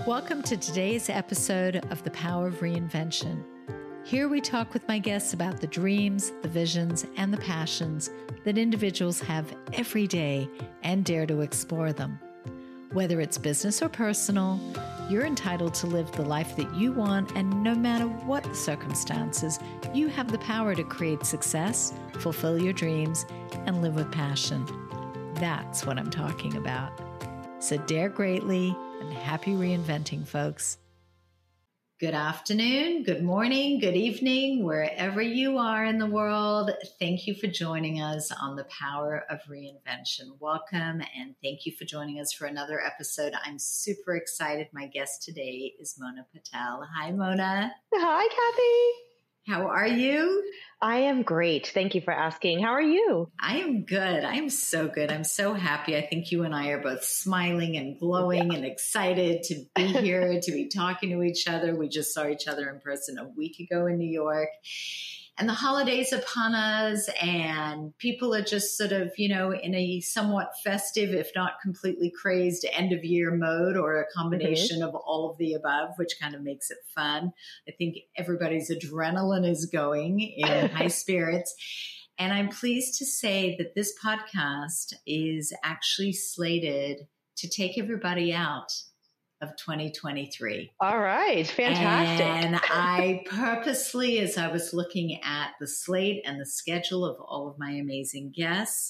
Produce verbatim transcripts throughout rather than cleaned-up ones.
Welcome to today's episode of The Power of Reinvention. Here we talk with my guests about the dreams, the visions, and the passions that individuals have every day and dare to explore them. Whether it's business or personal, you're entitled to live the life that you want, and no matter what the circumstances, you have the power to create success, fulfill your dreams, and live with passion. That's what I'm talking about. So dare greatly and happy reinventing, folks. Good afternoon, good morning, good evening, wherever you are in the world. Thank you for joining us on The Power of Reinvention. Welcome, and thank you for joining us for another episode. I'm super excited. My guest today is Mona Patel. Hi, Mona. Hi, Kathy. How are you? I am great. Thank you for asking. How are you? I am good. I am so good. I'm so happy. I think you and I are both smiling and glowing yeah. and excited to be here, to be talking to each other. We just saw each other in person a week ago in New York. And the holidays upon us, and people are just sort of, you know, in a somewhat festive, if not completely crazed end of year mode, or a combination mm-hmm. of all of the above, which kind of makes it fun. I think everybody's adrenaline is going in high spirits. And I'm pleased to say that this podcast is actually slated to take everybody out of twenty twenty-three. All right. Fantastic. And I purposely, as I was looking at the slate and the schedule of all of my amazing guests,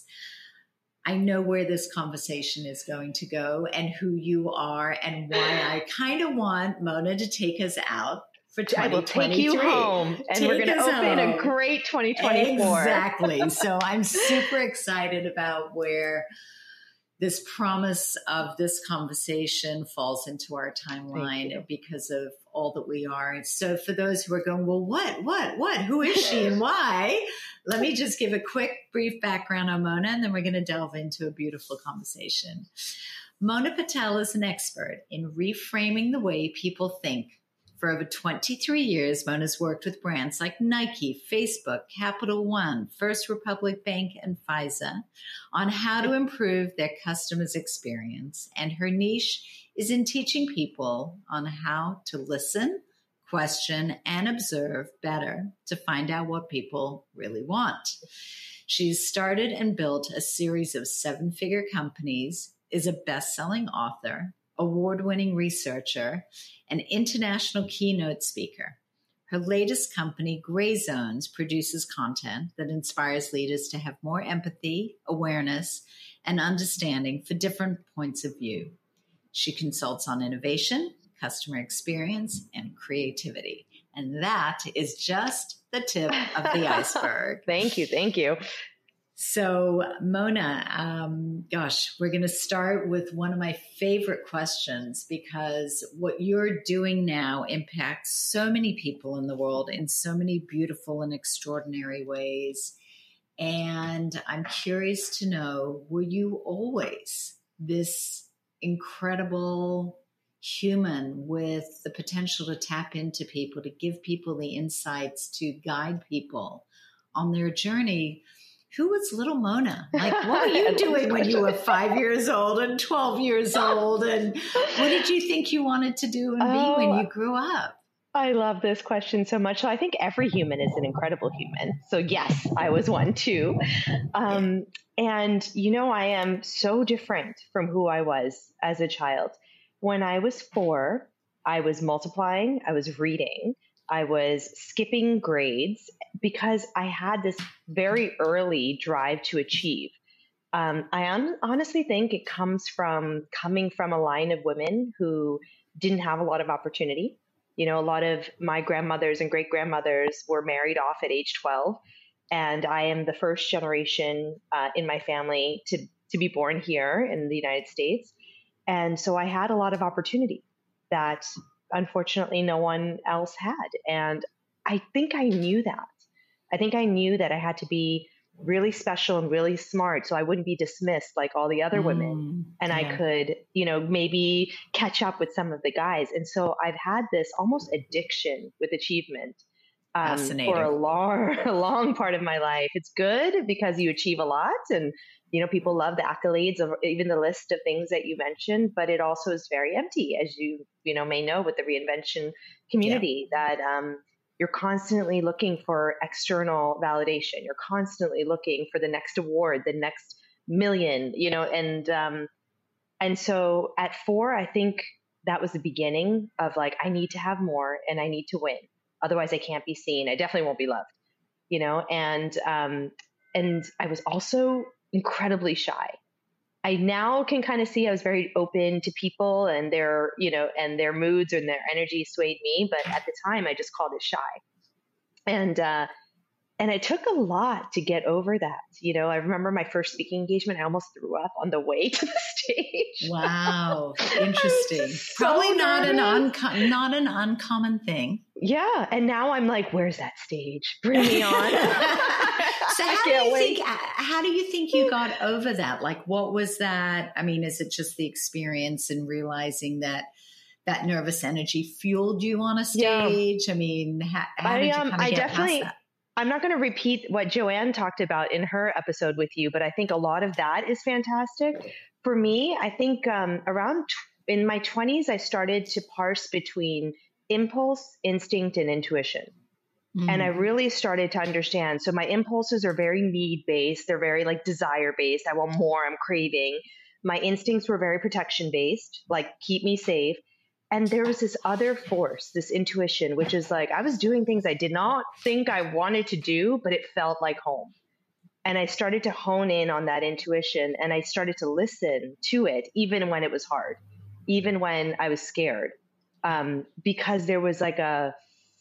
I know where this conversation is going to go and who you are and why I kind of want Mona to take us out for twenty twenty-three. I will take you home, and take we're going to open home. a great twenty twenty-four. Exactly. So I'm super excited about where this promise of this conversation falls into our timeline because of all that we are. So for those who are going, well, what, what, what, who is she and why? Let me just give a quick, brief background on Mona, and then we're going to delve into a beautiful conversation. Mona Patel is an expert in reframing the way people think. For over twenty-three years, Mona's worked with brands like Nike, Facebook, Capital One, First Republic Bank, and FISA on how to improve their customers' experience. And her niche is in teaching people on how to listen, question, and observe better to find out what people really want. She's started and built a series of seven-figure companies, is a best-selling author, award-winning researcher, an international keynote speaker. Her latest company, Gray Zones, produces content that inspires leaders to have more empathy, awareness, and understanding for different points of view. She consults on innovation, customer experience, and creativity. And that is just the tip of the iceberg. Thank you. Thank you. So, Mona, um, gosh, we're going to start with one of my favorite questions, because what you're doing now impacts so many people in the world in so many beautiful and extraordinary ways. And I'm curious to know, were you always this incredible human with the potential to tap into people, to give people the insights, to guide people on their journey? Who was little Mona? Like, what were you doing when you were five years old and twelve years old? And what did you think you wanted to do and be oh, when you grew up? I love this question so much. So I think every human is an incredible human. So yes, I was one too. Um, and, you know, I am so different from who I was as a child. When I was four, I was multiplying, I was reading, I was skipping grades because I had this very early drive to achieve. Um, I un- honestly think it comes from coming from a line of women who didn't have a lot of opportunity. You know, a lot of my grandmothers and great grandmothers were married off at age twelve. And I am the first generation uh, in my family to, to be born here in the United States. And so I had a lot of opportunity that unfortunately no one else had. And I think I knew that. I think I knew that I had to be really special and really smart so I wouldn't be dismissed like all the other mm, women. And yeah. I could, you know, maybe catch up with some of the guys. And so I've had this almost addiction with achievement um, for a long, a long part of my life. It's good because you achieve a lot and you know, people love the accolades of even the list of things that you mentioned, but it also is very empty, as you, you know, may know with the reinvention community, yeah. that um, you're constantly looking for external validation. You're constantly looking for the next award, the next million, you know, and, um, and so at four, I think that was the beginning of like, I need to have more and I need to win. Otherwise I can't be seen. I definitely won't be loved, you know? And, um, and I was also incredibly shy. I now can kind of see I was very open to people and their, you know, and their moods and their energy swayed me. But at the time I just called it shy. And, uh, and it took a lot to get over that. You know, I remember my first speaking engagement, I almost threw up on the way to the stage. Wow. Interesting. So Probably not an, unco- not an uncommon thing. Yeah. And now I'm like, where's that stage? Bring me on. So how do you wait. think, how do you think you got over that? Like, what was that? I mean, is it just the experience and realizing that that nervous energy fueled you on a stage? Yeah. I mean, how, how I, did you um, kind of I get definitely, past that? I'm not going to repeat what Joanne talked about in her episode with you, but I think a lot of that is fantastic. For me, I think um, around t- in my twenties, I started to parse between impulse, instinct, and intuition. Mm. And I really started to understand. So my impulses are very need-based. They're very like desire-based. I want more. I'm craving. My instincts were very protection-based, like keep me safe. And there was this other force, this intuition, which is like, I was doing things I did not think I wanted to do, but it felt like home. And I started to hone in on that intuition and I started to listen to it, even when it was hard, even when I was scared, um, because there was like a,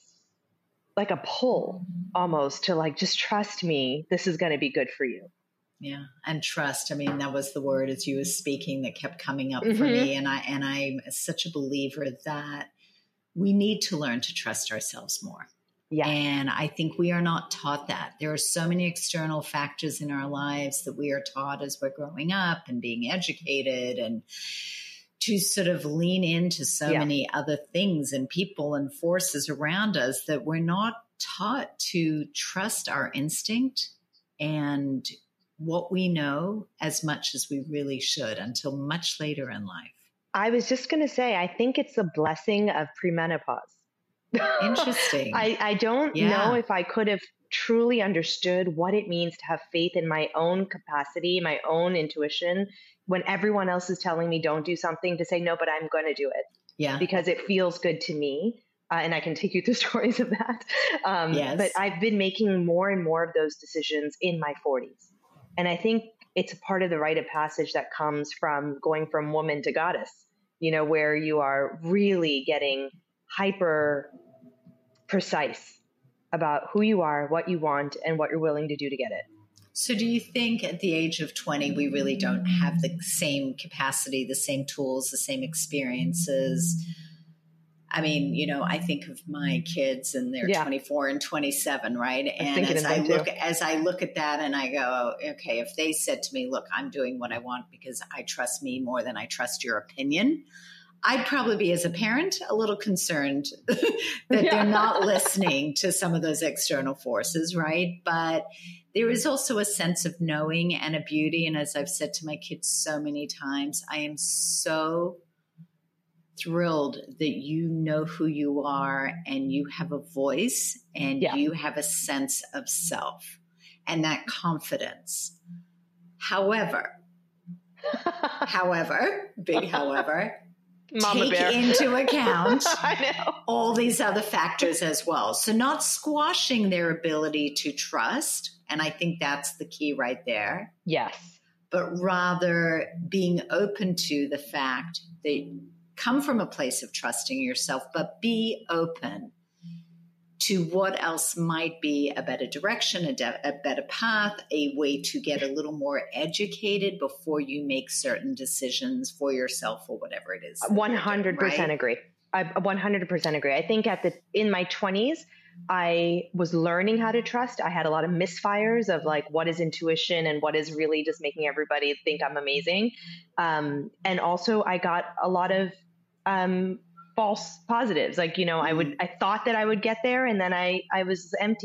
like a pull almost to like, just trust me, this is going to be good for you. Yeah. And trust. I mean, that was the word as you were speaking that kept coming up mm-hmm. for me. And I, and I'm such a believer that we need to learn to trust ourselves more. Yeah. And I think we are not taught that. There are so many external factors in our lives that we are taught as we're growing up and being educated and to sort of lean into so yeah. many other things and people and forces around us that we're not taught to trust our instinct and what we know as much as we really should until much later in life. I was just going to say, I think it's the blessing of premenopause. Interesting. I, I don't yeah. know if I could have truly understood what it means to have faith in my own capacity, my own intuition, when everyone else is telling me don't do something, to say, no, but I'm going to do it. Yeah. Because it feels good to me. Uh, and I can take you through stories of that. Um, yes. But I've been making more and more of those decisions in my forties. And I think it's a part of the rite of passage that comes from going from woman to goddess, you know, where you are really getting hyper precise about who you are, what you want, and what you're willing to do to get it. So do you think at the age of twenty, we really don't have the same capacity, the same tools, the same experiences? I mean, you know, I think of my kids and they're yeah. twenty-four and twenty-seven, right? And as I look, as I look at that and I go, okay, if they said to me, look, I'm doing what I want because I trust me more than I trust your opinion, I'd probably be, as a parent, a little concerned that yeah. they're not listening to some of those external forces, right? But there is also a sense of knowing and a beauty. And as I've said to my kids so many times, I am so thrilled that you know who you are and you have a voice and yeah. you have a sense of self and that confidence. However, however, big however, Mama take bear. into account I know. all these other factors as well. So not squashing their ability to trust. And I think that's the key right there. Yes. But rather being open to the fact that come from a place of trusting yourself, but be open to what else might be a better direction, a, de- a better path, a way to get a little more educated before you make certain decisions for yourself or whatever it is. one hundred percent doing, right? agree. I one hundred percent agree. I think at the in my twenties, I was learning how to trust. I had a lot of misfires of like, what is intuition and what is really just making everybody think I'm amazing. Um, and also I got a lot of um, false positives. Like, you know, mm-hmm. I would, I thought that I would get there and then I, I was empty.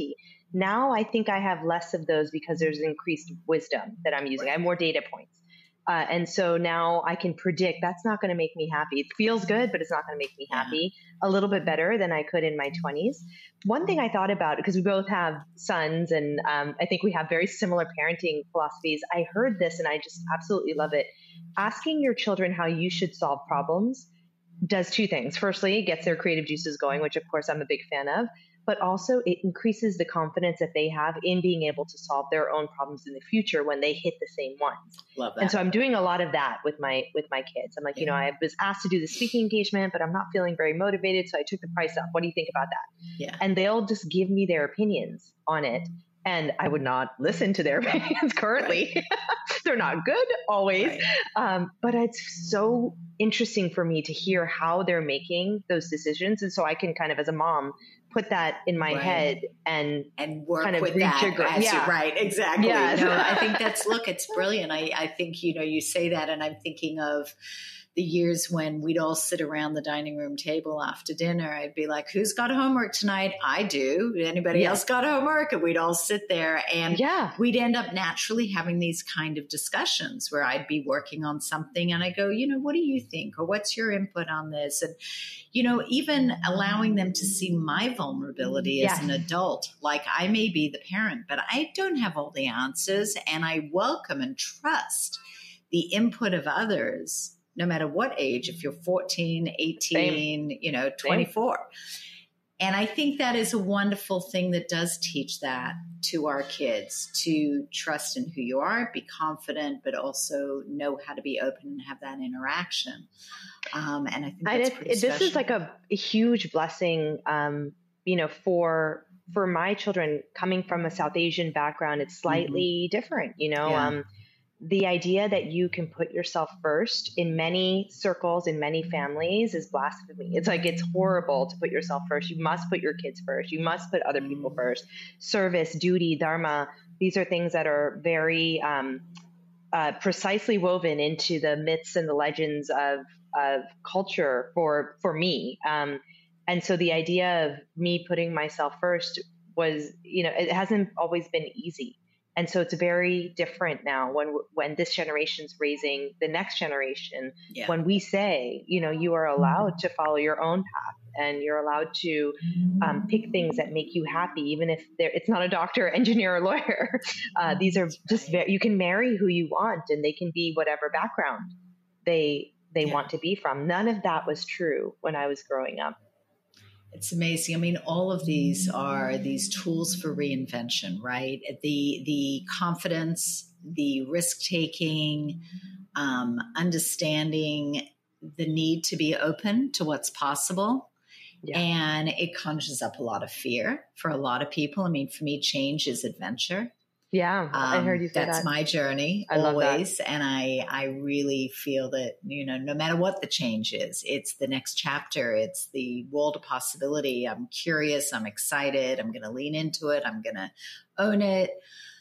Now I think I have less of those because there's increased wisdom that I'm using. I have more data points. Uh, and so now I can predict that's not going to make me happy. It feels good, but it's not going to make me happy. A little bit better than I could in my twenties. One thing I thought about, because we both have sons and um, I think we have very similar parenting philosophies. I heard this and I just absolutely love it. Asking your children how you should solve problems does two things. Firstly, it gets their creative juices going, which of course I'm a big fan of. But also it increases the confidence that they have in being able to solve their own problems in the future when they hit the same ones. Love that. And so I'm doing a lot of that with my with my kids. I'm like, yeah. you know, I was asked to do the speaking engagement, but I'm not feeling very motivated, so I took the price up. What do you think about that? Yeah. And they'll just give me their opinions on it. And I would not listen to their opinions currently. Right. They're not good always. Right. Um, but it's so interesting for me to hear how they're making those decisions. And so I can kind of, as a mom, put that in my right. head and and work kind of with that. As yeah. you, right, exactly. Yes. No, I think that's, look, it's brilliant. I, I think, you know, you say that and I'm thinking of the years when we'd all sit around the dining room table after dinner. I'd be like, who's got homework tonight? I do. Anybody yeah. else got homework? And we'd all sit there and yeah. we'd end up naturally having these kind of discussions where I'd be working on something and I go, you know, what do you think? Or what's your input on this? And, you know, even allowing them to see my vulnerability as yes. an adult. Like I may be the parent, but I don't have all the answers and I welcome and trust the input of others. No matter what age, if you're fourteen, eighteen, Same. you know, twenty-four. Same. And I think that is a wonderful thing that does teach that to our kids, to trust in who you are, be confident, but also know how to be open and have that interaction. Um, and I think that's pretty This special. is like a, a huge blessing, um, you know, for for my children coming from a South Asian background. It's slightly mm-hmm. different, you know. Yeah. Um, The idea that you can put yourself first in many circles, in many families is blasphemy. It's like, it's horrible to put yourself first. You must put your kids first. You must put other people first. Service, duty, dharma. These are things that are very um, uh, precisely woven into the myths and the legends of, of culture for, for me. Um, and so the idea of me putting myself first was, you know, it hasn't always been easy. And so it's very different now when when this generation's raising the next generation, yeah. when we say, you know, you are allowed to follow your own path and you're allowed to um, pick things that make you happy, even if it's not a doctor, engineer, or lawyer. Uh, these are just, very, you can marry who you want and they can be whatever background they they yeah. want to be from. None of that was true when I was growing up. It's amazing. I mean, all of these are these tools for reinvention, right? The the confidence, the risk taking, um, understanding the need to be open to what's possible. Yeah. And it conjures up a lot of fear for a lot of people. I mean, for me, change is adventure. Yeah, um, I heard you say that's that. That's my journey I always. Love that. And I, I really feel that, you know, no matter what the change is, it's the next chapter. It's the world of possibility. I'm curious. I'm excited. I'm going to lean into it. I'm going to own it.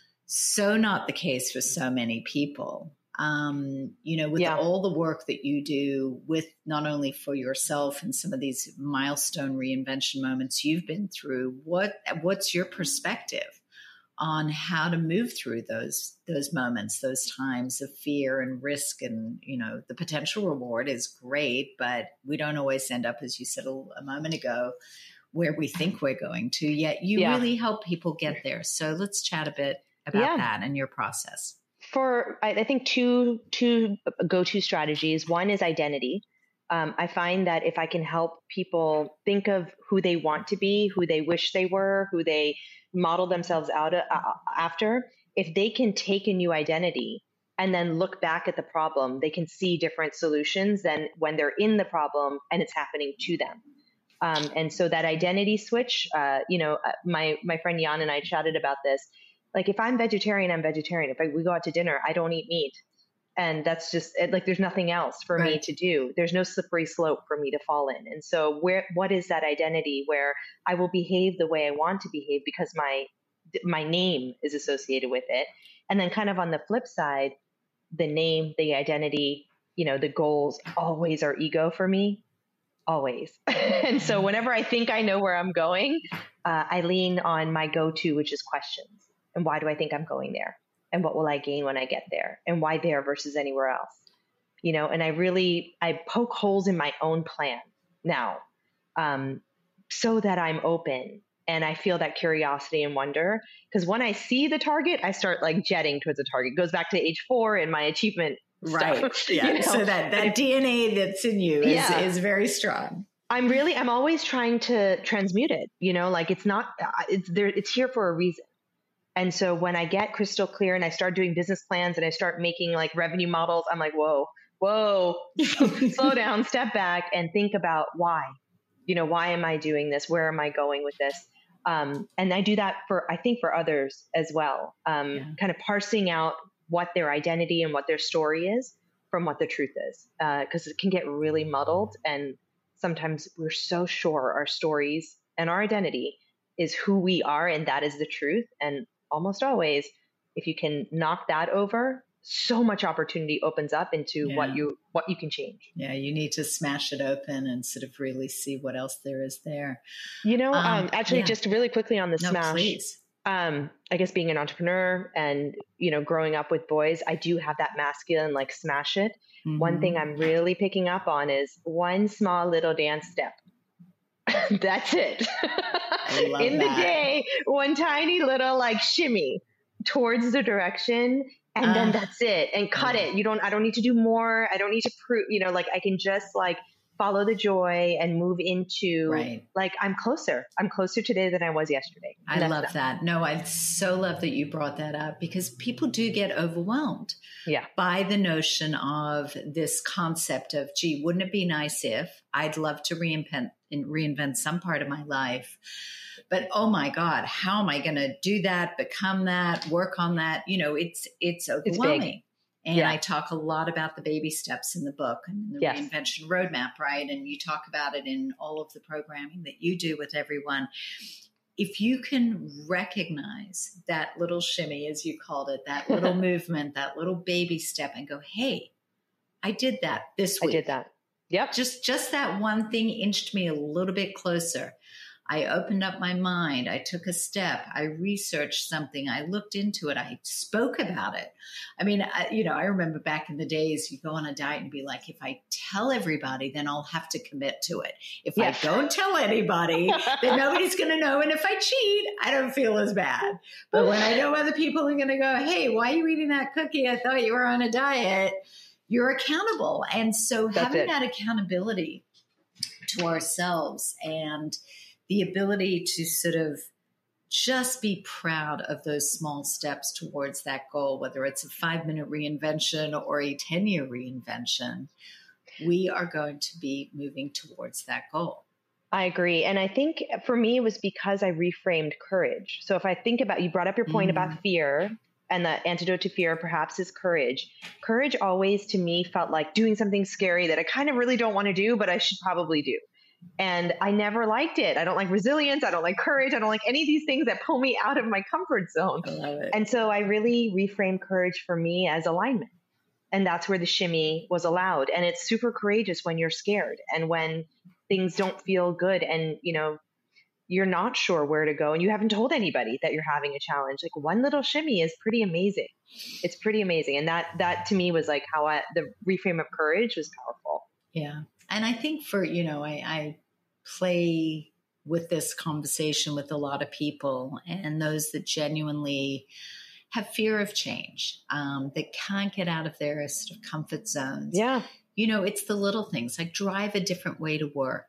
So not the case for so many people. Um, you know, with yeah. all the work that you do with not only for yourself and some of these milestone reinvention moments you've been through, what, what's your perspective on how to move through those those moments, those times of fear and risk? And, you know, the potential reward is great, but we don't always end up, as you said a, a moment ago, where we think we're going to, yet you yeah. really help people get there. So let's chat a bit about yeah. that and your process. For, I think, two two go-to strategies. One is identity. Um, I find that if I can help people think of who they want to be, who they wish they were, who they model themselves out uh, after, if they can take a new identity and then look back at the problem, they can see different solutions than when they're in the problem and it's happening to them. Um, and so that identity switch, uh, you know, my my friend Jan and I chatted about this. Like, if I'm vegetarian, I'm vegetarian. If I, we go out to dinner, I don't eat meat. And that's just like, there's nothing else for right. me to do. There's no slippery slope for me to fall in. And so where, what is that identity where I will behave the way I want to behave because my, my name is associated with it. And then kind of on the flip side, the name, the identity, you know, the goals always are ego for me, always. And so whenever I think I know where I'm going, uh, I lean on my go-to, which is questions. And why do I think I'm going there? And what will I gain when I get there? And why there versus anywhere else? You know, and I really, I poke holes in my own plan now, um, so that I'm open and I feel that curiosity and wonder. Because when I see the target, I start like jetting towards the target. It goes back to age four and my achievement right. stuff. Yeah. You know? So that, that D N A that's in you is, yeah. is very strong. I'm really, I'm always trying to transmute it, you know, like it's not, it's there, it's here for a reason. And so when I get crystal clear and I start doing business plans and I start making like revenue models, I'm like, whoa, whoa, slow down, step back and think about why, you know, why am I doing this? Where am I going with this? Um, and I do that for, I think for others as well, um, yeah. kind of parsing out what their identity and what their story is from what the truth is. Uh, 'cause it can get really muddled. And sometimes we're so sure our stories and our identity is who we are. And that is the truth. And almost always, if you can knock that over, so much opportunity opens up into yeah. what you what you can change. Yeah, you need to smash it open and sort of really see what else there is there. You know, um, um, actually, yeah. just really quickly on the no, smash. Please. Um, I guess being an entrepreneur and you know, growing up with boys, I do have that masculine like smash it. Mm-hmm. One thing I'm really picking up on is one small little dance step. That's it. In that. the day, one tiny little like shimmy towards the direction, and uh, then that's it. And cut yeah. it. You don't. I don't need to do more. I don't need to prove. You know, like I can just like follow the joy and move into right. like I'm closer. I'm closer today than I was yesterday. I love that. that. No, I so love that you brought that up because people do get overwhelmed yeah. by the notion of this concept of, gee, wouldn't it be nice if I'd love to reinvent and reinvent some part of my life. But oh my God, how am I going to do that, become that, work on that? You know, it's it's overwhelming. It's and yeah. I talk a lot about the baby steps in the book and the yes. reinvention roadmap, right? And you talk about it in all of the programming that you do with everyone. If you can recognize that little shimmy, as you called it, that little movement, that little baby step and go, hey, I did that this week. I did that. Yep. Just, just that one thing inched me a little bit closer. I opened up my mind. I took a step. I researched something. I looked into it. I spoke about it. I mean, I, you know, I remember back in the days, you go on a diet and be like, if I tell everybody, then I'll have to commit to it. If yes. I don't tell anybody, then nobody's going to know. And if I cheat, I don't feel as bad. But when I know other people are going to go, hey, why are you eating that cookie? I thought you were on a diet. You're accountable. And so That's having it. that accountability to ourselves and the ability to sort of just be proud of those small steps towards that goal, whether it's a five-minute reinvention or a ten-year reinvention, we are going to be moving towards that goal. I agree. And I think for me, it was because I reframed courage. So if I think about, you brought up your point mm. about fear, and the antidote to fear perhaps is courage. Courage always to me felt like doing something scary that I kind of really don't want to do, but I should probably do. And I never liked it. I don't like resilience. I don't like courage. I don't like any of these things that pull me out of my comfort zone. I love it. And so I really reframed courage for me as alignment. And that's where the shimmy was allowed. And it's super courageous when you're scared and when things don't feel good and, you know, you're not sure where to go and you haven't told anybody that you're having a challenge. Like one little shimmy is pretty amazing. It's pretty amazing. And that, that to me was like how I, the reframe of courage was powerful. Yeah. And I think for, you know, I, I play with this conversation with a lot of people and those that genuinely have fear of change, um, that can't get out of their sort of comfort zones. Yeah. You know, it's the little things like drive a different way to work.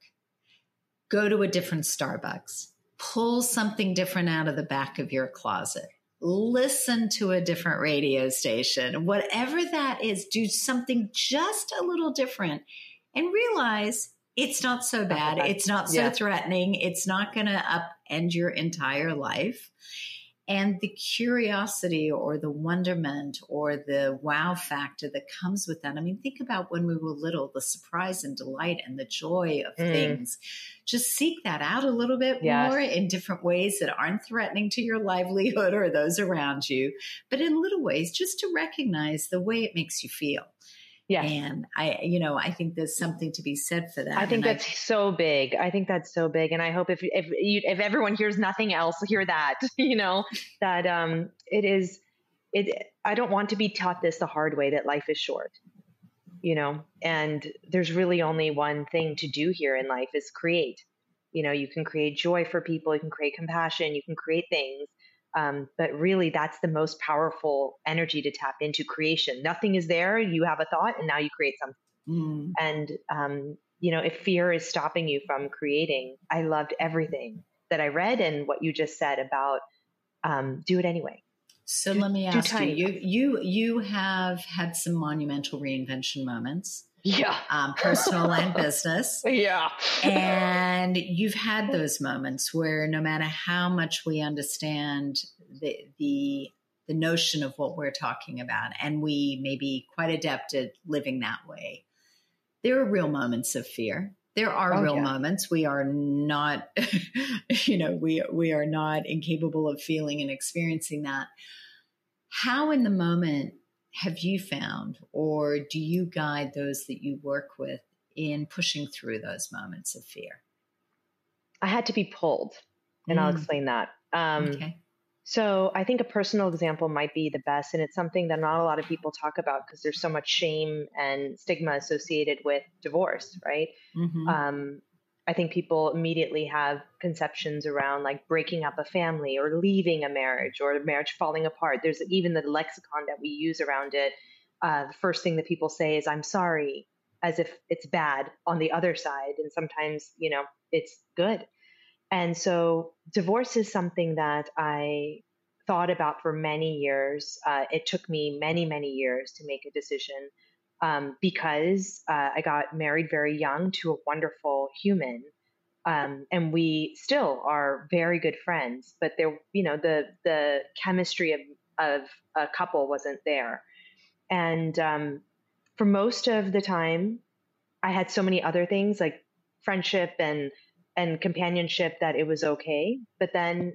Go to a different Starbucks, pull something different out of the back of your closet, listen to a different radio station, whatever that is, do something just a little different and realize it's not so bad. It's not so yeah. threatening. It's not going to upend your entire life. And the curiosity or the wonderment or the wow factor that comes with that. I mean, think about when we were little, the surprise and delight and the joy of mm. things. Just seek that out a little bit yes. more in different ways that aren't threatening to your livelihood or those around you, but in little ways, just to recognize the way it makes you feel. Yes. And I, you know, I think there's something to be said for that. I think and that's I, so big. I think that's so big. And I hope if, if you, if everyone hears nothing else, hear that, you know, that, um, it is, it, I don't want to be taught this the hard way, that life is short, you know, and there's really only one thing to do here in life is create. You know, you can create joy for people, you can create compassion, you can create things. Um, but really, that's the most powerful energy to tap into, creation. Nothing is there. You have a thought and now you create something. mm. And, um, you know, if fear is stopping you from creating, I loved everything that I read and what you just said about um, do it anyway. So do, let me ask you, you, things. you, you have had some monumental reinvention moments. Yeah. Um, personal and business. Yeah. And you've had those moments where no matter how much we understand the, the, the notion of what we're talking about, and we may be quite adept at living that way, there are real moments of fear. There are oh, real yeah. moments. We are not, you know, we, we are not incapable of feeling and experiencing that. How in the moment have you found, or do you guide those that you work with in pushing through those moments of fear? I had to be pulled, and mm. I'll explain that. Um, okay. So I think a personal example might be the best, and it's something that not a lot of people talk about because there's so much shame and stigma associated with divorce, right? Mm-hmm. Um, I think people immediately have conceptions around like breaking up a family or leaving a marriage or a marriage falling apart. There's even the lexicon that we use around it. Uh, the first thing that people say is, I'm sorry, as if it's bad on the other side. And sometimes, you know, it's good. And so divorce is something that I thought about for many years. Uh, it took me many, many years to make a decision. Um, because uh, I got married very young to a wonderful human, um, and we still are very good friends. But there, you know, the the chemistry of of a couple wasn't there, and um, for most of the time, I had so many other things like friendship and and companionship that it was okay. But then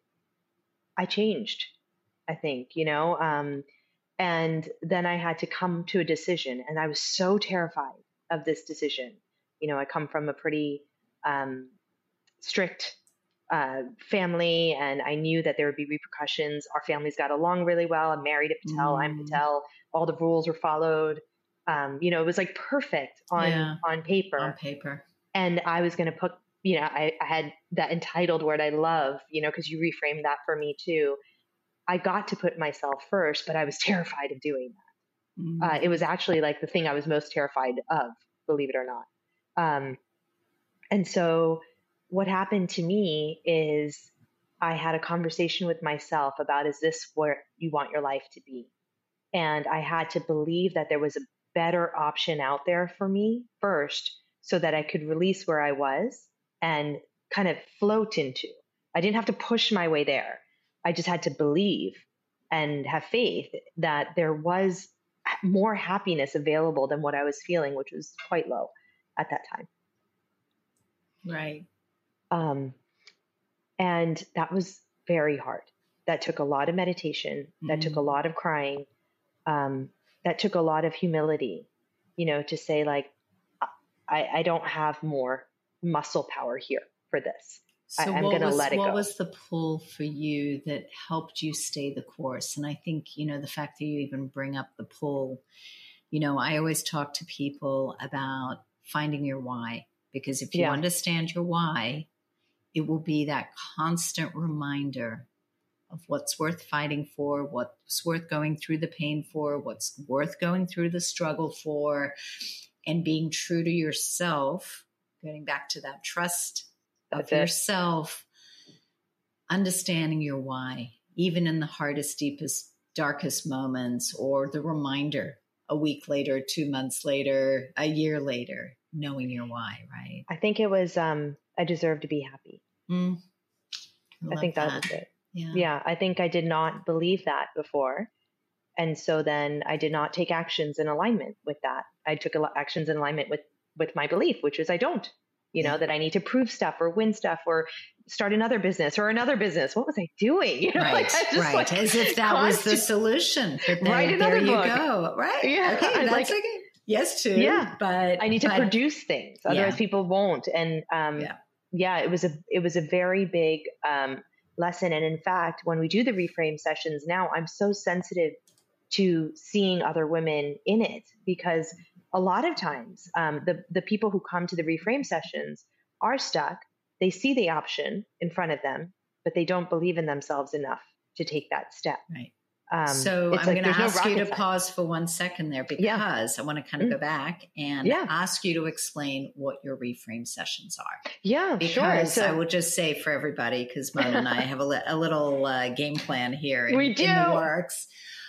I changed. I think, you know. Um, And then I had to come to a decision, and I was so terrified of this decision. You know, I come from a pretty um, strict uh, family, and I knew that there would be repercussions. Our families got along really well. I'm married at Patel. Mm. I'm Patel. All the rules were followed. Um, you know, it was like perfect on yeah, on paper. On paper. And I was going to put, you know, I, I had that entitled word I love, you know, because you reframed that for me too. I got to put myself first, but I was terrified of doing that. Mm-hmm. Uh, it was actually like the thing I was most terrified of, believe it or not. Um, and so what happened to me is I had a conversation with myself about, is this where you want your life to be? And I had to believe that there was a better option out there for me first, so that I could release where I was and kind of float into. I didn't have to push my way there. I just had to believe and have faith that there was more happiness available than what I was feeling, which was quite low at that time. Right. Um, and that was very hard. That took a lot of meditation. That mm. took a lot of crying. Um, that took a lot of humility, you know, to say like, I, I don't have more muscle power here for this. So I, I'm what going to was, let it what go. was the pull for you that helped you stay the course? And I think, you know, the fact that you even bring up the pull, you know, I always talk to people about finding your why, because if you yeah. understand your why, it will be that constant reminder of what's worth fighting for, what's worth going through the pain for, what's worth going through the struggle for, and being true to yourself, getting back to that trust of yourself, understanding your why, even in the hardest, deepest, darkest moments, or the reminder a week later, two months later, a year later, knowing your why, right? I think it was, um, I deserve to be happy. Mm. I, I think that. that was it. Yeah. yeah, I think I did not believe that before. And so then I did not take actions in alignment with that. I took actions in alignment with, with my belief, which is I don't. You know, that I need to prove stuff or win stuff or start another business or another business. What was I doing? You know, right, like right. Like, as if that constant, was the solution. But then, write there another you book. go. Right. Yeah. Okay, that's like, okay. Yes, too. Yeah. But I need to but, produce things. Otherwise yeah. people won't. And um, yeah. yeah, it was a, it was a very big um, lesson. And in fact, when we do the reframe sessions now, I'm so sensitive to seeing other women in it, because a lot of times um, the, the people who come to the reframe sessions are stuck. They see the option in front of them, but they don't believe in themselves enough to take that step. Right. Um, so I'm like going to ask no you to science. pause for one second there, because Yeah. I want to kind of Mm. go back and Yeah. ask you to explain what your reframe sessions are. Yeah, because sure. So I will just say for everybody, because Mona and I have a, li- a little uh, game plan here in, we do. in the works.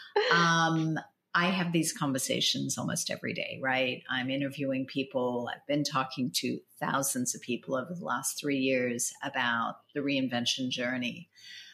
Um, I have these conversations almost every day, right? I'm interviewing people. I've been talking to thousands of people over the last three years about the reinvention journey.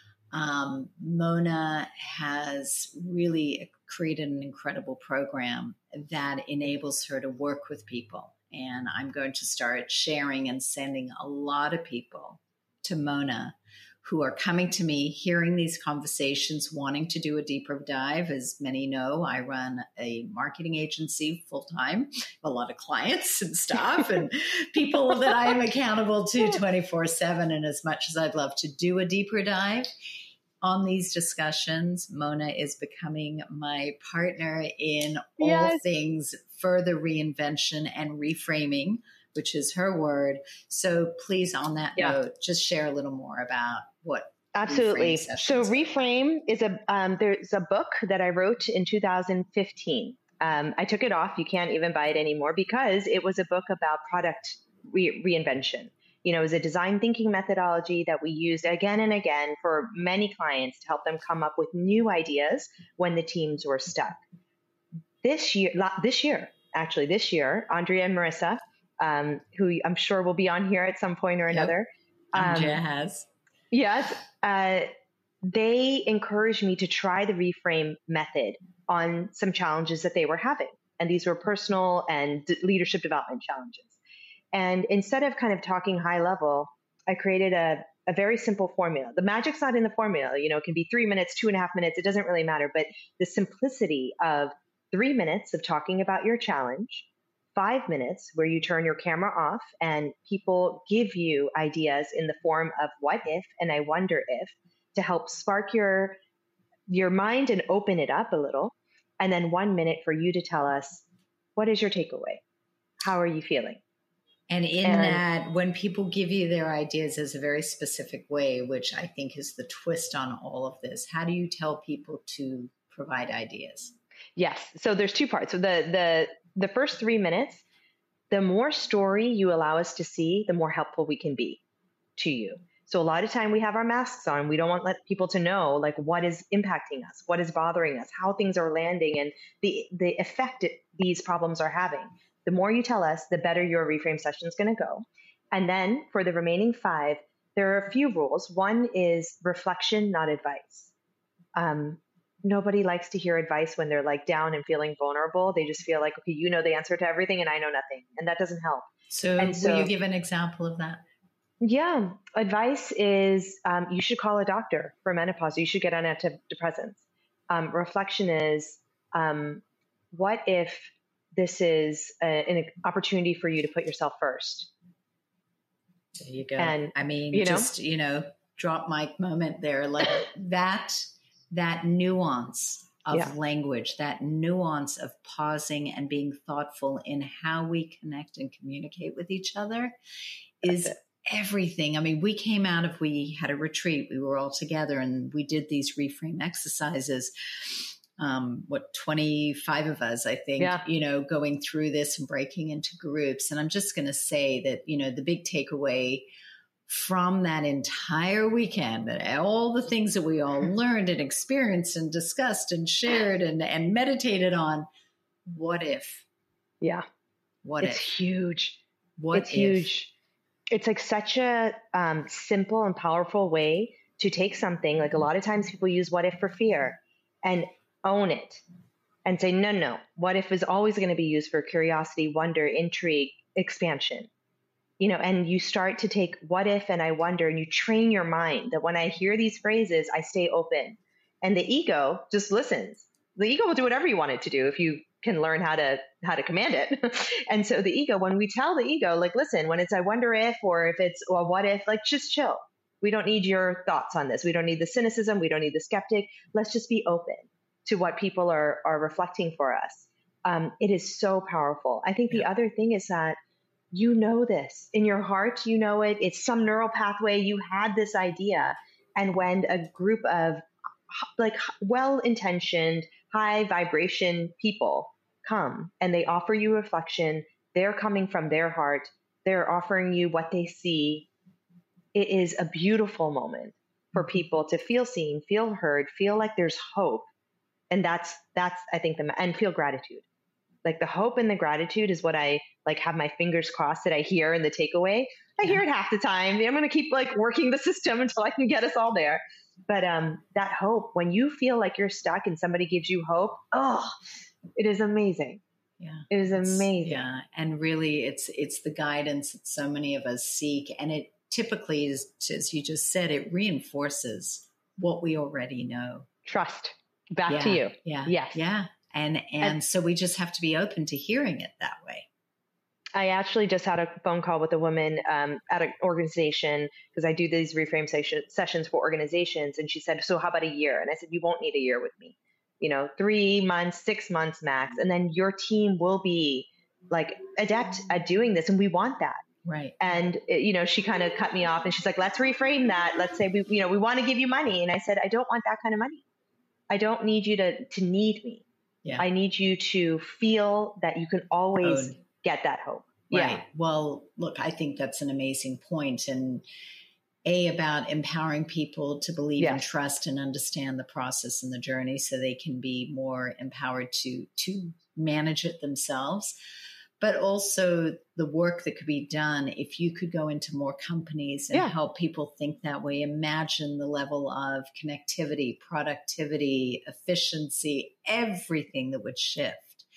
Um, Mona has really created an incredible program that enables her to work with people. And I'm going to start sharing and sending a lot of people to Mona who are coming to me, hearing these conversations, wanting to do a deeper dive. As many know, I run a marketing agency full time, a lot of clients and staff and people that I am accountable to twenty-four seven. And as much as I'd love to do a deeper dive on these discussions, Mona is becoming my partner in all Yes. things further reinvention and reframing, which is her word. So please, on that Yeah. note, just share a little more about what Absolutely. Reframe So sessions are. Reframe is a, um, there's a book that I wrote in two thousand fifteen. Um, I took it off. You can't even buy it anymore because it was a book about product re- reinvention. You know, it was a design thinking methodology that we used again and again for many clients to help them come up with new ideas when the teams were stuck. This year, this year, actually this year, Andrea and Marissa, um, who I'm sure will be on here at some point or another. Yep. Um, Andrea has. Yes. Uh, they encouraged me to try the Reframe method on some challenges that they were having. And these were personal and d- leadership development challenges. And instead of kind of talking high level, I created a, a very simple formula. The magic's not in the formula. You know, it can be three minutes, two and a half minutes. It doesn't really matter. But the simplicity of three minutes of talking about your challenge, five minutes where you turn your camera off and people give you ideas in the form of what if and I wonder if, to help spark your your mind and open it up a little. And then one minute for you to tell us, what is your takeaway? How are you feeling? And in And- that, when people give you their ideas as a very specific way, which I think is the twist on all of this, how do you tell people to provide ideas? Yes. So there's two parts. So the the the first three minutes, the more story you allow us to see, the more helpful we can be to you. So a lot of time we have our masks on. We don't want let people to know like what is impacting us, what is bothering us, how things are landing, and the the effect it, these problems are having. The more you tell us, the better your Reframe session is going to go. And then for the remaining five, there are a few rules. One is reflection, not advice. Um, nobody likes to hear advice when they're like down and feeling vulnerable. They just feel like, okay, you know the answer to everything and I know nothing. And that doesn't help. So, And so- will you give an example of that? Yeah. Advice is um, you should call a doctor for menopause. You should get on antidepressants. Um, reflection is um, what if this is a, an opportunity for you to put yourself first? There you go. And, I mean, you know? just, you know, drop mic moment there. Like that, that nuance of Yeah. language, that nuance of pausing and being thoughtful in how we connect and communicate with each other is That's it. everything. I mean, we came out of, we had a retreat, we were all together and we did these reframe exercises. Um, what, twenty-five of us, I think, Yeah. you know, going through this and breaking into groups. And I'm just going to say that, you know, the big takeaway from that entire weekend, that all the things that we all learned and experienced and discussed and shared and, and meditated on, what if, Yeah. what It's if, huge. what It's if? huge. It's like such a um, simple and powerful way to take something. Like a lot of times people use what if for fear and own it and say, no, no, what if is always going to be used for curiosity, wonder, intrigue, expansion. You know, and you start to take what if and I wonder, and you train your mind that when I hear these phrases, I stay open. And the ego just listens. The ego will do whatever you want it to do if you can learn how to, how to command it. And so the ego, when we tell the ego, like, listen, when it's, I wonder if, or if it's, well, what if, like, just chill. We don't need your thoughts on this. We don't need the cynicism. We don't need the skeptic. Let's just be open to what people are, are reflecting for us. Um, it is so powerful. I think the other thing is that you know this in your heart, you know it, it's some neural pathway. You had this idea. And when a group of like well-intentioned, high vibration people come and they offer you reflection, they're coming from their heart. They're offering you what they see. It is a beautiful moment for people to feel seen, feel heard, feel like there's hope. And that's, that's, I think, the, and feel gratitude. Like the hope and the gratitude is what I like have my fingers crossed that I hear in the takeaway. I hear it half the time. I'm going to keep like working the system until I can get us all there. But um, that hope, when you feel like you're stuck and somebody gives you hope, oh, it is amazing. Yeah. It is amazing. Yeah. And really it's, it's the guidance that so many of us seek. And it typically is, as you just said, it reinforces what we already know. Trust. Back yeah. to you. Yeah. Yes. Yeah. And, and, and so we just have to be open to hearing it that way. I actually just had a phone call with a woman um, at an organization because I do these reframe session, sessions for organizations. And she said, so how about a year? And I said, you won't need a year with me, you know, three months, six months max. And then your team will be like adept at doing this. And we want that. Right. And, it, you know, she kind of cut me off and she's like, let's reframe that. Let's say, we, you know, we want to give you money. And I said, I don't want that kind of money. I don't need you to, to need me. Yeah. I need you to feel that you can always Own. get that hope. Right. Yeah. Well, look, I think that's an amazing point. And A, about empowering people to believe yes. and trust and understand the process and the journey so they can be more empowered to, to manage it themselves. But also the work that could be done if you could go into more companies and yeah. help people think that way. Imagine the level of connectivity, productivity, efficiency, everything that would shift.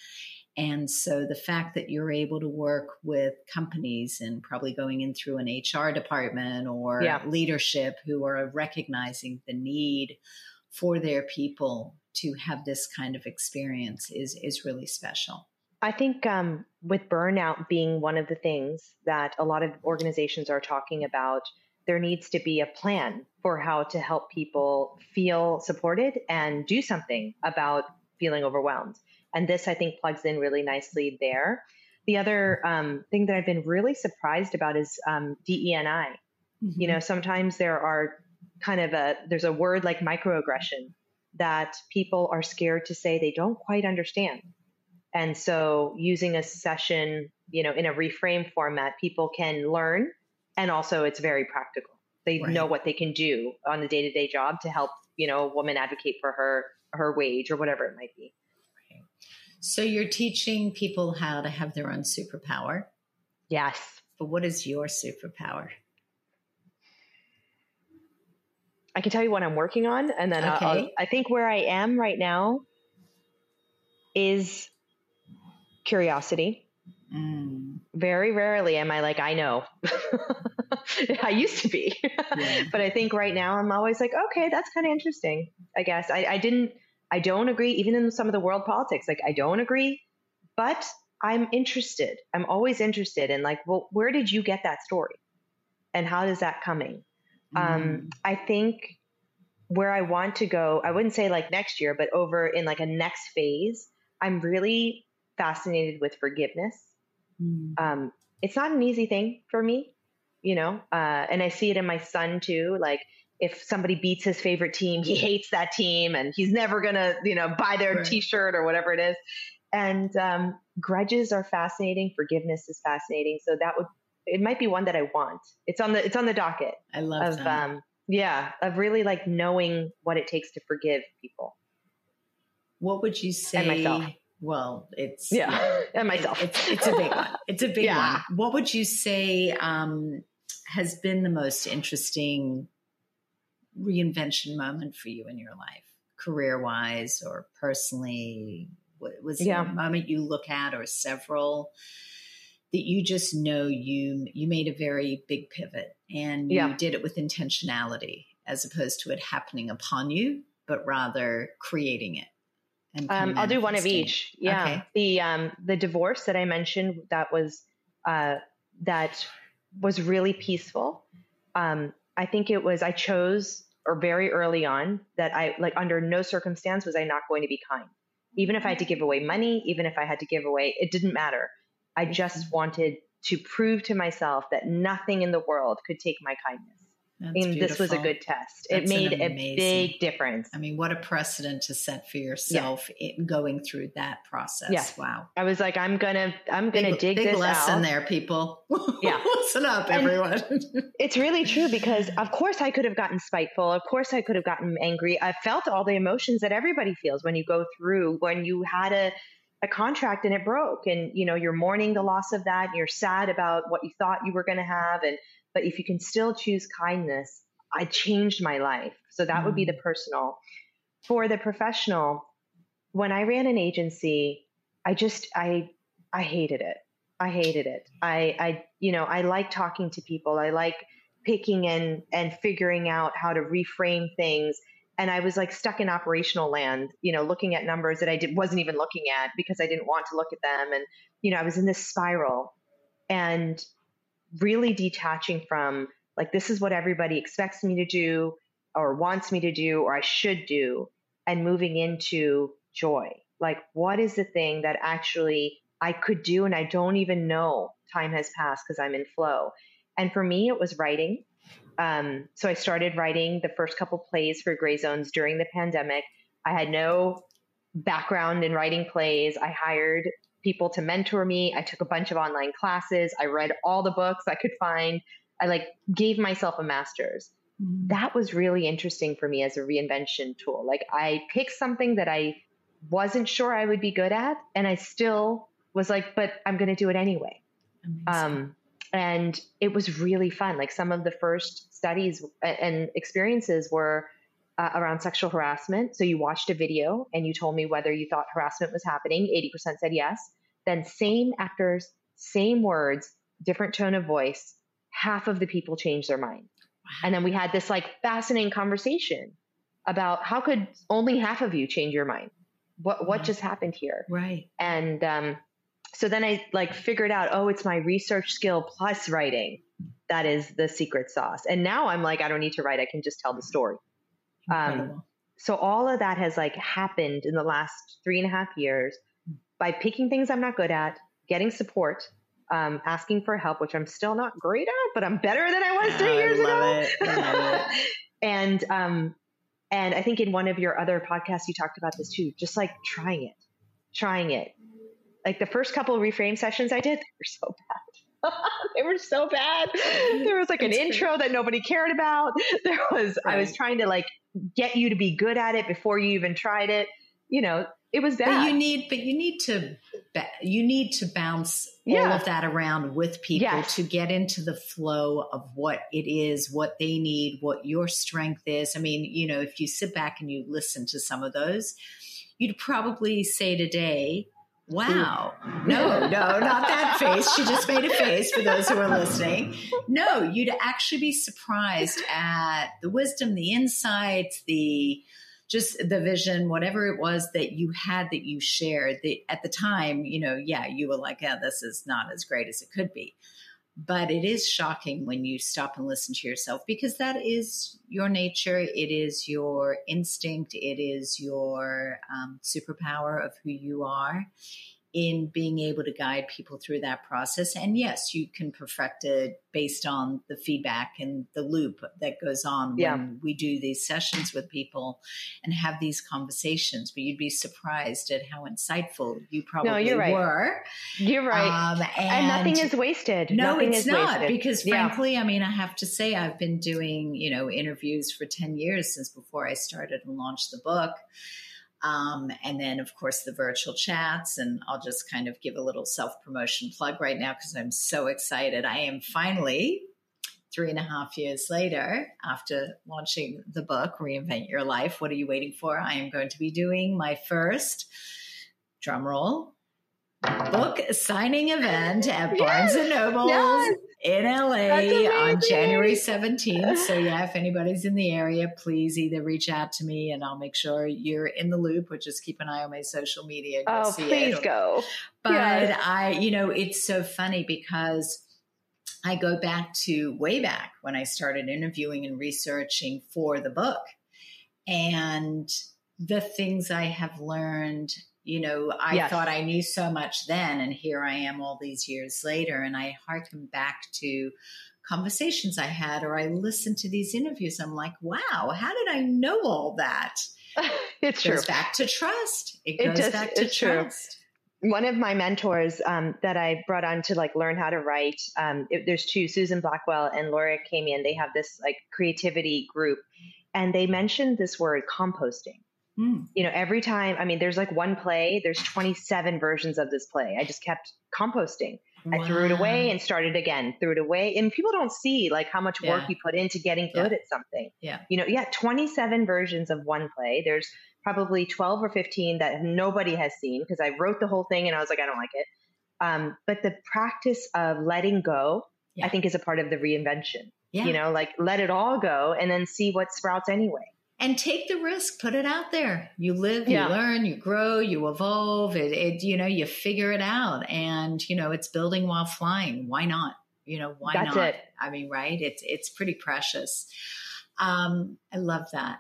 And so the fact that you're able to work with companies and probably going in through an H R department or yeah. leadership who are recognizing the need for their people to have this kind of experience is, is really special. I think um, with burnout being one of the things that a lot of organizations are talking about, there needs to be a plan for how to help people feel supported and do something about feeling overwhelmed. And this, I think, plugs in really nicely there. The other um, thing that I've been really surprised about is um, D E and I. Mm-hmm. You know, sometimes there are kind of a, there's a word like microaggression that people are scared to say they don't quite understand. And so using a session, you know, in a reframe format, people can learn. And also it's very practical. They right. know what they can do on the day-to-day job to help, you know, a woman advocate for her, her wage or whatever it might be. So you're teaching people how to have their own superpower. Yes. But what is your superpower? I can tell you what I'm working on. And then okay. I'll, I'll, I think where I am right now is curiosity. Mm. Very rarely am I like, I know. I used to be. Yeah. But I think right now I'm always like, okay, that's kind of interesting, I guess. I, I didn't. I don't agree, even in some of the world politics, like I don't agree, but I'm interested. I'm always interested in like, well, where did you get that story? And how is that coming? Mm. Um, I think where I want to go, I wouldn't say like next year, but over in like a next phase, I'm really fascinated with forgiveness. Mm. Um, it's not an easy thing for me, you know, uh, and I see it in my son too. Like, if somebody beats his favorite team, he hates that team and he's never going to, you know, buy their right. t-shirt or whatever it is. And um, grudges are fascinating. Forgiveness is fascinating. So that would, it might be one that I want. It's on the, it's on the docket. I love of, that. Um, yeah. Of really like knowing what it takes to forgive people. What would you say? And myself. Well, it's, yeah. yeah and myself. It, it's, it's a big one. It's a big yeah. one. What would you say um, has been the most interesting reinvention moment for you in your life, career-wise or personally? Was there yeah. a moment you look at, or several, that you just know you you made a very big pivot and you yeah. did it with intentionality as opposed to it happening upon you, but rather creating it And um, I'll do one of each. Yeah. Okay. The, um, the divorce that I mentioned, that was, uh, that was really peaceful. Um, I think it was, I chose, or very early on, that I, like, under no circumstance was I not going to be kind. Even if I had to give away money, even if I had to give away, it didn't matter. I just wanted to prove to myself that nothing in the world could take my kindness. That's and beautiful. This was a good test. That's it made a big difference. I mean, what a precedent to set for yourself yeah. in going through that process. Yeah. Wow. I was like, I'm going to, I'm going to dig big this lesson out. there, people. Yeah. Listen up, everyone. It's really true, because of course I could have gotten spiteful. Of course I could have gotten angry. I felt all the emotions that everybody feels when you go through, when you had a, a contract and it broke, and, you know, you're mourning the loss of that. And you're sad about what you thought you were going to have. And, but if you can still choose kindness, I changed my life. So that mm. would be the personal. For the professional, when I ran an agency, I just, I, I hated it. I hated it. I, I, you know, I like talking to people. I like picking and, and figuring out how to reframe things. And I was like stuck in operational land, you know, looking at numbers that I did, wasn't even looking at because I didn't want to look at them. And, you know, I was in this spiral, and really detaching from, like, this is what everybody expects me to do or wants me to do, or I should do, and moving into joy. Like, what is the thing that actually I could do and I don't even know time has passed because I'm in flow? And for me, it was writing. Um, so I started writing the first couple plays for Gray Zones during the pandemic. I had no background in writing plays. I hired people to mentor me. I took a bunch of online classes. I read all the books I could find. I like gave myself a master's. Mm-hmm. That was really interesting for me as a reinvention tool. Like, I picked something that I wasn't sure I would be good at, and I still was like, but I'm going to do it anyway. Um, and it was really fun. Like, some of the first studies and experiences were uh, around sexual harassment. So you watched a video and you told me whether you thought harassment was happening. eighty percent said yes. Then same actors, same words, different tone of voice. Half of the people changed their mind. Wow. And then we had this like fascinating conversation about how could only half of you change your mind? What, what wow. just happened here? Right. And, um, so then I like figured out, oh, it's my research skill plus writing. That is the secret sauce. And now I'm like, I don't need to write. I can just tell the story. Um, so all of that has like happened in the last three and a half years by picking things I'm not good at, getting support, um, asking for help, which I'm still not great at, but I'm better than I was three oh, years I ago. love it. I love it. and, um, and I think in one of your other podcasts, you talked about this too, just like trying it, trying it. Like the first couple of reframe sessions I did, they were so bad. They were so bad. There was like an intro that nobody cared about. There was, right. I was trying to like get you to be good at it before you even tried it. You know, it was bad. But you need, but you need to, you need to bounce yeah. all of that around with people yes. to get into the flow of what it is, what they need, what your strength is. I mean, you know, if you sit back and you listen to some of those, you'd probably say today, wow. No, no, not that face. She just made a face for those who are listening. No, you'd actually be surprised at the wisdom, the insights, the just the vision, whatever it was that you had that you shared. The, at the time, you know, yeah, you were like, yeah, this is not as great as it could be. But it is shocking when you stop and listen to yourself, because that is your nature. It is your instinct. It is your um, superpower of who you are in being able to guide people through that process. And yes, you can perfect it based on the feedback and the loop that goes on yeah. when we do these sessions with people and have these conversations. But you'd be surprised at how insightful you probably no, you're right. were. You're right. Um, and, and nothing is wasted. No, nothing it's is not. Wasted. Because frankly, yeah. I mean, I have to say I've been doing, you know, interviews for ten years since before I started and launched the book. Um, and then, of course, the virtual chats. And I'll just kind of give a little self-promotion plug right now because I'm so excited. I am finally, three and a half years later, after launching the book, Reinvent Your Life. What are you waiting for? I am going to be doing my first, drum roll, book signing event at yes, Barnes and Noble yes. in L A on January seventeenth. So yeah, if anybody's in the area, please either reach out to me and I'll make sure you're in the loop, or just keep an eye on my social media. And oh, see please it. go. But yes. I, you know, it's so funny because I go back to way back when I started interviewing and researching for the book, and the things I have learned. You know, I yes. thought I knew so much then, and here I am all these years later, and I harken back to conversations I had, or I listened to these interviews. I'm like, wow, how did I know all that? It's it goes true. back to trust. It goes it just, back to it's trust. True. One of my mentors um, that I brought on to like learn how to write, um, it, there's two, Susan Blackwell and Laura Kamian. They have this like creativity group, and they mentioned this word composting. Mm. You know, every time, I mean, there's like one play, there's twenty-seven versions of this play. I just kept composting. Wow. I threw it away and started again, threw it away. And people don't see like how much work yeah. you put into getting good yeah. at something. Yeah. You know, yeah, twenty-seven versions of one play. There's probably twelve or fifteen that nobody has seen because I wrote the whole thing and I was like, I don't like it. Um, but the practice of letting go, yeah. I think, is a part of the reinvention. Yeah. You know, like let it all go and then see what sprouts anyway. And take the risk, put it out there. You live, you yeah. learn, you grow, you evolve. It, it, you know, you figure it out, and you know, it's building while flying. Why not? You know, why That's not? It. I mean, right? It's it's pretty precious. Um, I love that.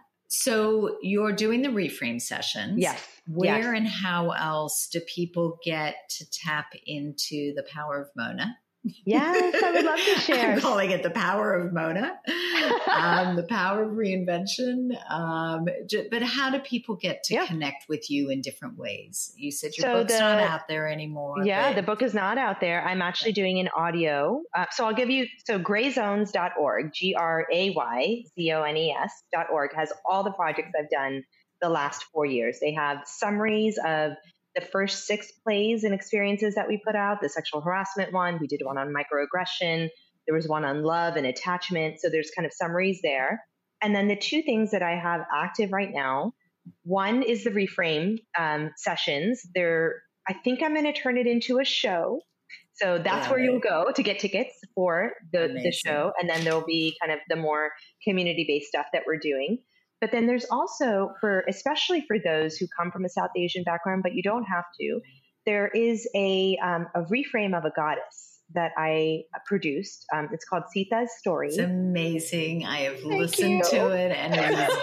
So you're doing the reframe sessions. Yes. Where yes. and how else do people get to tap into the power of Mona? Yes, I would love to share. I'm calling it the power of Mona, um, the power of reinvention. Um, but how do people get to yeah. connect with you in different ways? You said your so book's the, not out there anymore. Yeah, but... the book is not out there. I'm actually doing an audio. Uh, so I'll give you, so gray zones dot org, G R A Y Z O N E S dot org has all the projects I've done the last four years. They have summaries of the first six plays and experiences that we put out, the sexual harassment one, we did one on microaggression, there was one on love and attachment. So there's kind of summaries there. And then the two things that I have active right now, one is the reframe um, sessions. They're, I think I'm going to turn it into a show. So that's yeah, where you'll go to get tickets for the, the show. And then there'll be kind of the more community-based stuff that we're doing. But then there's also, for especially for those who come from a South Asian background, but you don't have to, there is a um, a reframe of a goddess that I produced. Um, it's called Sita's Story. It's amazing. I have Thank listened you. to it, and it is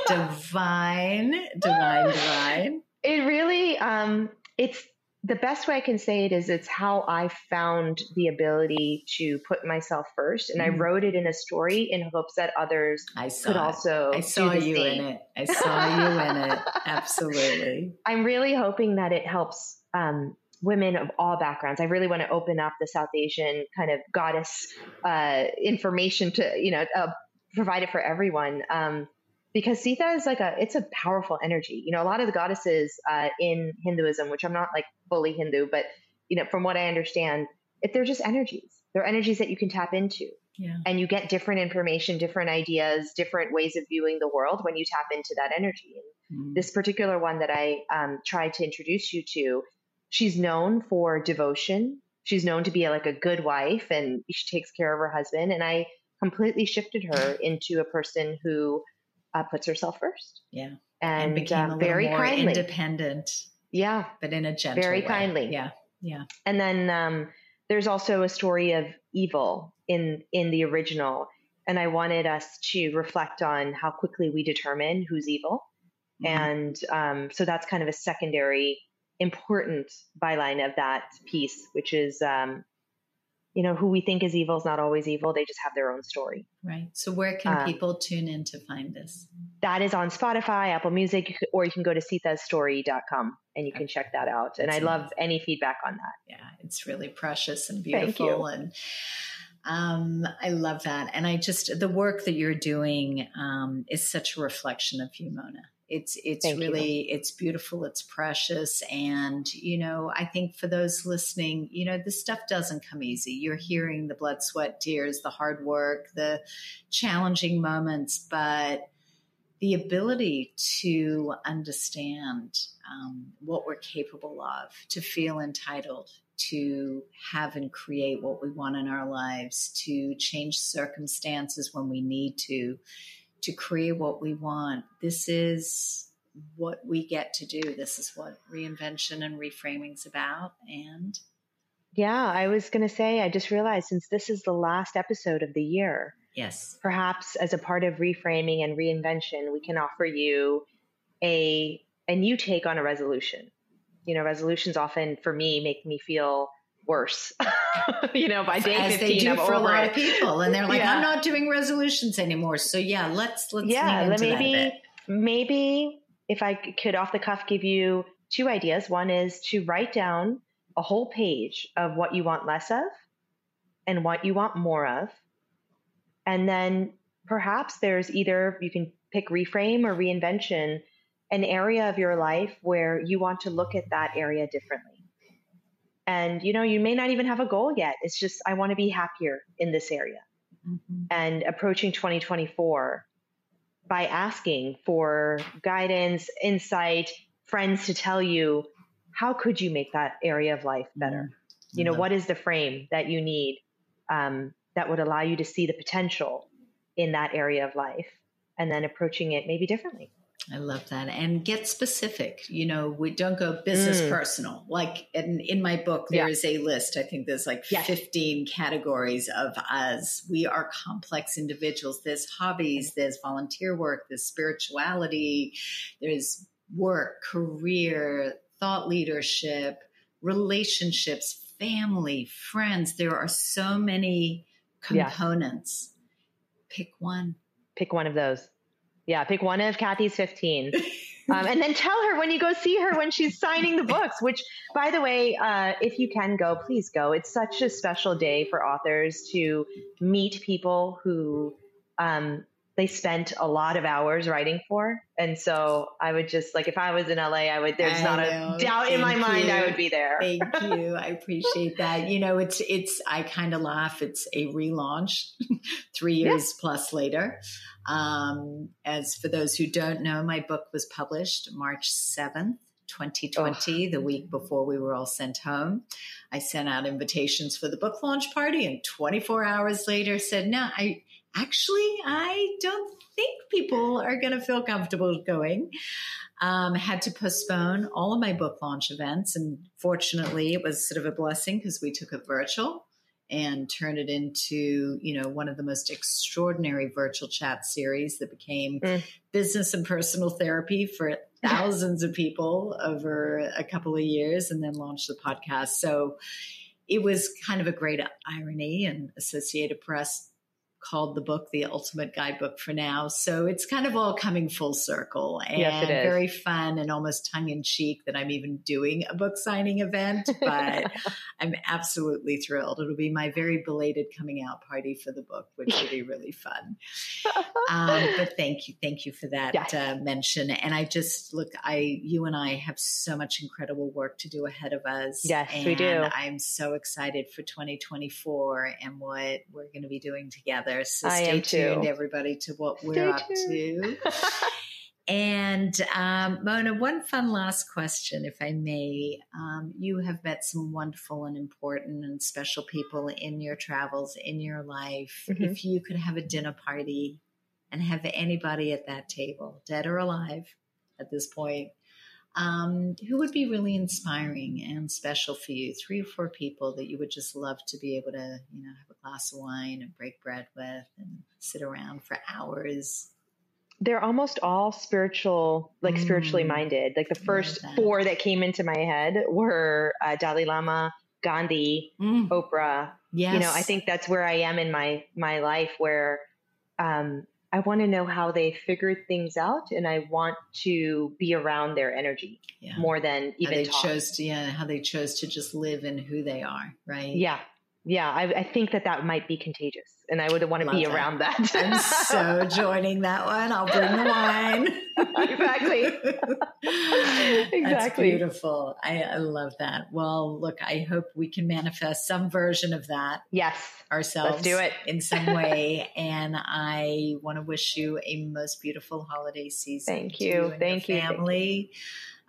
divine, divine, divine. It really, um, it's the best way I can say it is it's how I found the ability to put myself first. And mm. I wrote it in a story in hopes that others I saw could it. also I saw do the you same. in it. I saw you in it. Absolutely. I'm really hoping that it helps um, women of all backgrounds. I really want to open up the South Asian kind of goddess uh, information to, you know, uh, provide it for everyone. Um, Because Sita is like a, it's a powerful energy. You know, a lot of the goddesses uh, in Hinduism, which I'm not like fully Hindu, but, you know, from what I understand, if they're just energies, they're energies that you can tap into. Yeah. And you get different information, different ideas, different ways of viewing the world when you tap into that energy. And mm. this particular one that I um, tried to introduce you to, she's known for devotion. She's known to be like a good wife, and she takes care of her husband. And I completely shifted her into a person who Uh, puts herself first. Yeah. And, and became uh, a little very more kindly. independent. Yeah. But in a gentle very way. kindly. Yeah. Yeah. And then um, there's also a story of evil in, in the original. And I wanted us to reflect on how quickly we determine who's evil. Mm-hmm. And um, so that's kind of a secondary important byline of that piece, which is, um, you know, who we think is evil is not always evil. They just have their own story. Right. So where can um, people tune in to find this? That is on Spotify, Apple Music, or you can go to sitas story dot com and you can check that out. And That's I love amazing. Any feedback on that. Yeah, it's really precious and beautiful. And um, I love that. And I just, the work that you're doing um, is such a reflection of you, Mona. It's it's Thank really, you. it's beautiful. It's precious. And, you know, I think for those listening, you know, this stuff doesn't come easy. You're hearing the blood, sweat, tears, the hard work, the challenging moments, but the ability to understand um, what we're capable of, to feel entitled, to have and create what we want in our lives, to change circumstances when we need to, to create what we want. This is what we get to do. This is what reinvention and reframing is about. And yeah, I was going to say, I just realized since this is the last episode of the year, yes, perhaps as a part of reframing and reinvention, we can offer you a a new take on a resolution. You know, resolutions often for me make me feel worse. You know, by day as fifteen, they do I'm for over a lot it. of people, and they're like, Yeah. I'm not doing resolutions anymore. So yeah, let's let's yeah, lean into maybe that a bit. maybe if I could off the cuff give you two ideas. One is to write down a whole page of what you want less of and what you want more of. And then perhaps there's either, you can pick reframe or reinvention, an area of your life where you want to look at that area differently. And, you know, you may not even have a goal yet. It's just, I want to be happier in this area. Mm-hmm. And approaching twenty twenty-four by asking for guidance, insight, friends to tell you, how could you make that area of life better? Mm-hmm. You know, what is the frame that you need um, that would allow you to see the potential in that area of life, and then approaching it maybe differently. I love that. And get specific. You know, we don't go business mm. personal. Like in, in my book, there yeah. is a list. I think there's like yes. fifteen categories of us. We are complex individuals. There's hobbies, there's volunteer work, there's spirituality, there's work, career, thought leadership, relationships, family, friends. There are so many components. Yes. Pick one. Pick one of those. Yeah, pick one of Kathy's fifteen. Um, and then tell her when you go see her when she's signing the books, which, by the way, uh, if you can go, please go. It's such a special day for authors to meet people who um, they spent a lot of hours writing for. And so I would just, like, if I was in L A, I would, there's I not know. a doubt Thank in my you. mind I would be there. Thank you. I appreciate that. You know, it's, it's, I kind of laugh. It's a relaunch three years yeah. plus later. Um, as for those who don't know, my book was published March seventh, twenty twenty, oh. the week before we were all sent home. I sent out invitations for the book launch party, and twenty-four hours later said, no, I actually, I don't think people are going to feel comfortable going. Um, had to postpone all of my book launch events. And fortunately, it was sort of a blessing because we took it virtual and turned it into, you know, one of the most extraordinary virtual chat series that became mm. business and personal therapy for thousands of people over a couple of years, and then launched the podcast. So it was kind of a great irony, and Associated Press called the book The Ultimate Guidebook for Now. So it's kind of all coming full circle, and yes, it is. Very fun and almost tongue in cheek that I'm even doing a book signing event, but I'm absolutely thrilled. It'll be my very belated coming out party for the book, which will be really fun. Um, but thank you. Thank you for that yes. uh, mention. And I just look, I, you and I have so much incredible work to do ahead of us. Yes, and we do. I'm so excited for twenty twenty-four and what we're going to be doing together. So I stay tuned, too. everybody, to what Stay we're up tuned. to. And um, Mona, one fun last question, if I may. Um, you have met some wonderful and important and special people in your travels, in your life. Mm-hmm. If you could have a dinner party and have anybody at that table, dead or alive at this point, Um, who would be really inspiring and special for you? Three or four people that you would just love to be able to, you know, have a glass of wine and break bread with and sit around for hours. They're almost all spiritual, like mm. spiritually minded. Like the first that. four that came into my head were uh, Dalai Lama, Gandhi, mm. Oprah. Yes. You know, I think that's where I am in my, my life, where, um, I want to know how they figured things out, and I want to be around their energy yeah. more than even how they talk. chose to, yeah, how they chose to just live in who they are, right? Yeah, yeah. I, I think that that might be contagious, and I would want to Love be that. around that. I'm so joining that one. I'll bring the wine. Exactly. Exactly. That's beautiful. I, I love that. Well, look, I hope we can manifest some version of that. Yes. Ourselves. Let's do it in some way. And I want to wish you a most beautiful holiday season. Thank you. you and Thank your you. family. Thank you.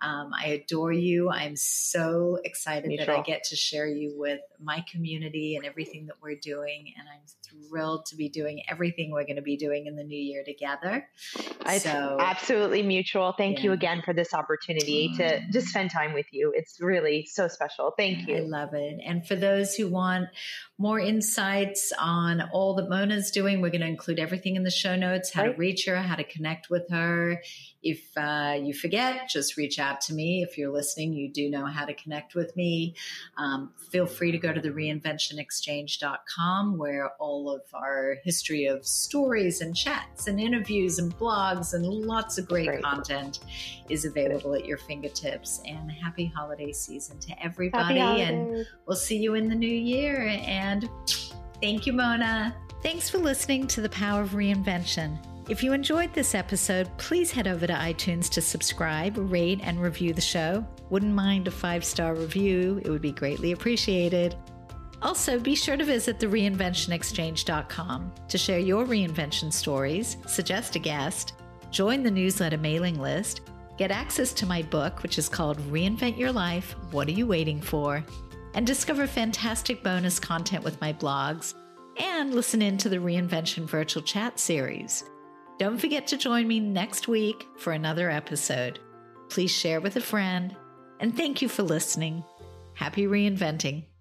Um, I adore you. I'm so excited Mutual. that I get to share you with my community and everything that we're doing. And I'm thrilled to be doing everything we're going to be doing in the new year together. It's so, absolutely mutual. Thank yeah. you again for this opportunity to just spend time with you. It's really so special. Thank you. I love it. And for those who want more insights on all that Mona's doing, we're going to include everything in the show notes, how Right. to reach her, how to connect with her. If uh, you forget, just reach out to me. If you're listening, you do know how to connect with me. Um, feel free to go to the reinvention exchange dot com, where all of our history of stories and chats and interviews and blogs and lots of great, Great. content is available at your fingertips. And happy holiday season to everybody. Happy And holidays. we'll see you in the new year. And thank you, Mona. Thanks for listening to The Power of Reinvention. If you enjoyed this episode, please head over to iTunes to subscribe, rate, and review the show. Wouldn't mind a five-star review. It would be greatly appreciated. Also, be sure to visit the reinvention exchange dot com to share your reinvention stories, suggest a guest, join the newsletter mailing list, get access to my book, which is called Reinvent Your Life, What Are You Waiting For?, and discover fantastic bonus content with my blogs, and listen in to the Reinvention Virtual Chat series. Don't forget to join me next week for another episode. Please share with a friend, and thank you for listening. Happy reinventing.